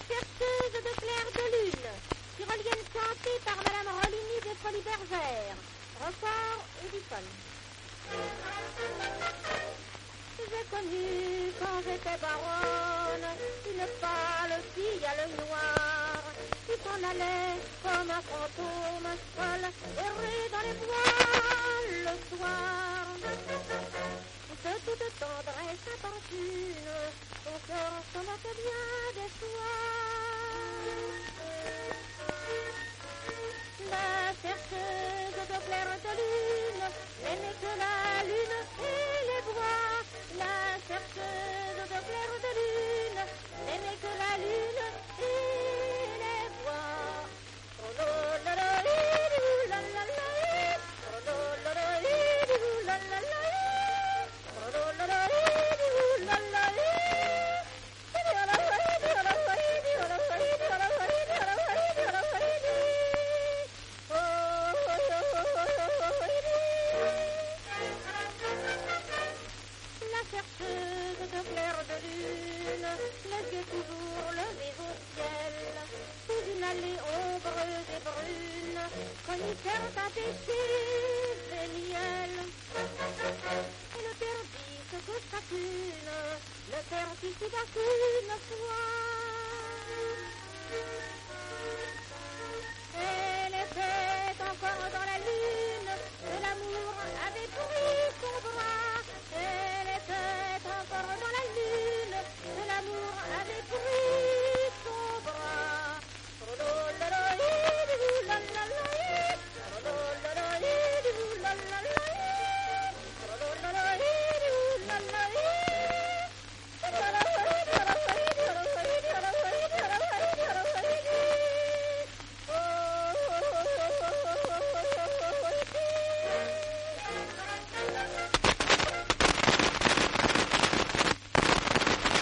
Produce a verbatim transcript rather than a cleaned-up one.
chercheuse de clair de lune, tyrolienne chantée par Madame Roligny des Folies Bergères. Report Edison. J'ai connu quand j'étais baronne une pâle fille à l'œil noir qui s'en allait comme un fantôme seul errer dans les bois le soir. De toute tendresse importune, son cœur s'en moque bien des soirs. La chercheuse de clair de lune n'aimait que la lune et les bois. La chercheuse de clair de lune n'aimait que la lune et les bois. Oh la la la la la la, oh la la la la la la, oh la la la la la la. Chercheuse de clair de lune, les yeux toujours levés au ciel, sous une allée ombreuse et brune, conifère à pêcher des miels. Elle perdit ce que chacune, le perdit si bas qu'une fois.